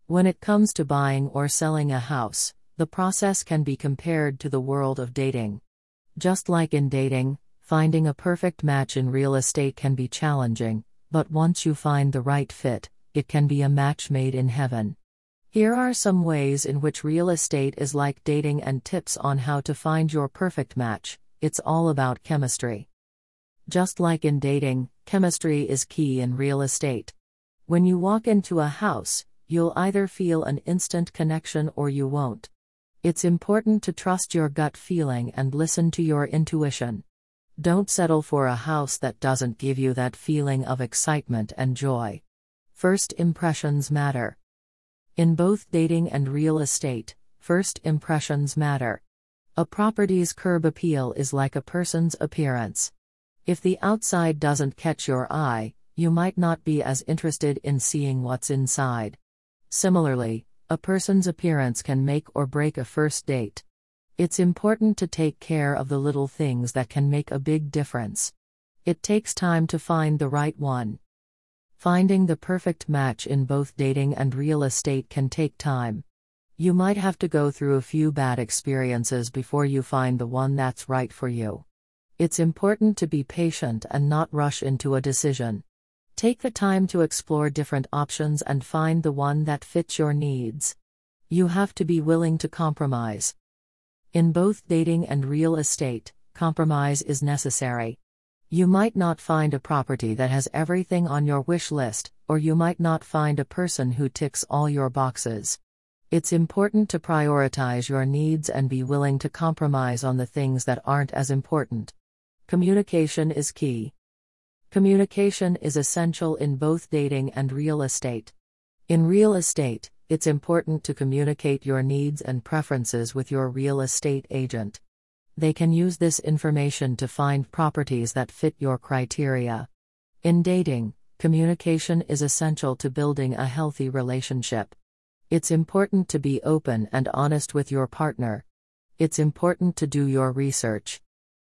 When it comes to buying or selling a house, the process can be compared to the world of dating. Just like in dating, finding a perfect match in real estate can be challenging, but once you find the right fit, it can be a match made in heaven. Here are some ways in which real estate is like dating and tips on how to find your perfect match. It's all about chemistry. Just like in dating, chemistry is key in real estate. When you walk into a house, you'll either feel an instant connection or you won't. It's important to trust your gut feeling and listen to your intuition. Don't settle for a house that doesn't give you that feeling of excitement and joy. First impressions matter. In both dating and real estate, first impressions matter. A property's curb appeal is like a person's appearance. If the outside doesn't catch your eye, you might not be as interested in seeing what's inside. Similarly, a person's appearance can make or break a first date. It's important to take care of the little things that can make a big difference. It takes time to find the right one. Finding the perfect match in both dating and real estate can take time. You might have to go through a few bad experiences before you find the one that's right for you. It's important to be patient and not rush into a decision. Take the time to explore different options and find the one that fits your needs. You have to be willing to compromise. In both dating and real estate, compromise is necessary. You might not find a property that has everything on your wish list, or you might not find a person who ticks all your boxes. It's important to prioritize your needs and be willing to compromise on the things that aren't as important. Communication is key. Communication is essential in both dating and real estate. In real estate, it's important to communicate your needs and preferences with your real estate agent. They can use this information to find properties that fit your criteria. In dating, communication is essential to building a healthy relationship. It's important to be open and honest with your partner. It's important to do your research.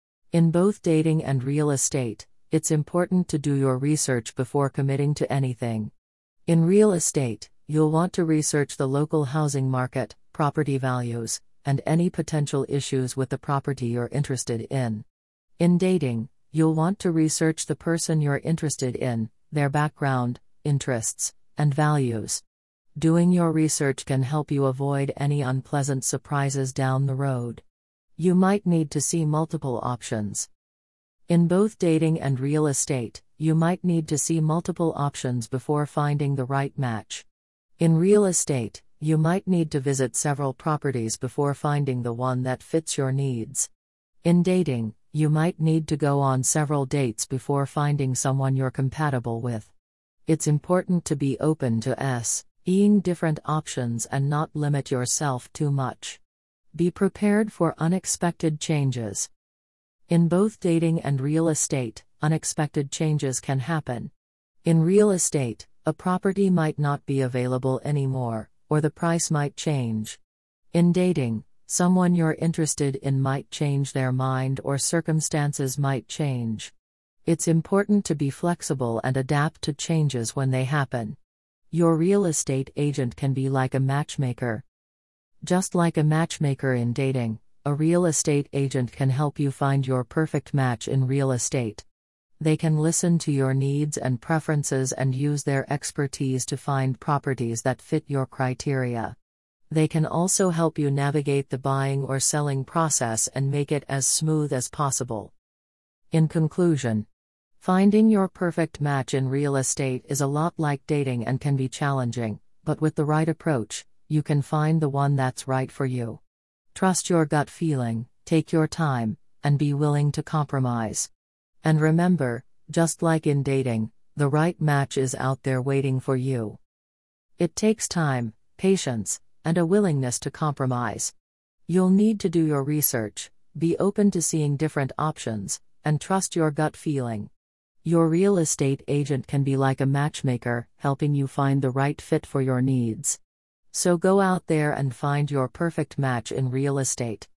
In both dating and real estate, it's important to do your research before committing to anything. In real estate, you'll want to research the local housing market, property values, and any potential issues with the property you're interested in. In dating, you'll want to research the person you're interested in, their background, interests, and values. Doing your research can help you avoid any unpleasant surprises down the road. You might need to see multiple options. In both dating and real estate, you might need to see multiple options before finding the right match. In real estate, you might need to visit several properties before finding the one that fits your needs. In dating, you might need to go on several dates before finding someone you're compatible with. It's important to be open to seeing different options and not limit yourself too much. Be prepared for unexpected changes. In both dating and real estate, unexpected changes can happen. In real estate, a property might not be available anymore, or the price might change. In dating, someone you're interested in might change their mind or circumstances might change. It's important to be flexible and adapt to changes when they happen. Your real estate agent can be like a matchmaker. Just like a matchmaker in dating, a real estate agent can help you find your perfect match in real estate. They can listen to your needs and preferences and use their expertise to find properties that fit your criteria. They can also help you navigate the buying or selling process and make it as smooth as possible. In conclusion, finding your perfect match in real estate is a lot like dating and can be challenging, but with the right approach, you can find the one that's right for you. Trust your gut feeling, take your time, and be willing to compromise. And remember, just like in dating, the right match is out there waiting for you. It takes time, patience, and a willingness to compromise. You'll need to do your research, be open to seeing different options, and trust your gut feeling. Your real estate agent can be like a matchmaker, helping you find the right fit for your needs. So go out there and find your perfect match in real estate.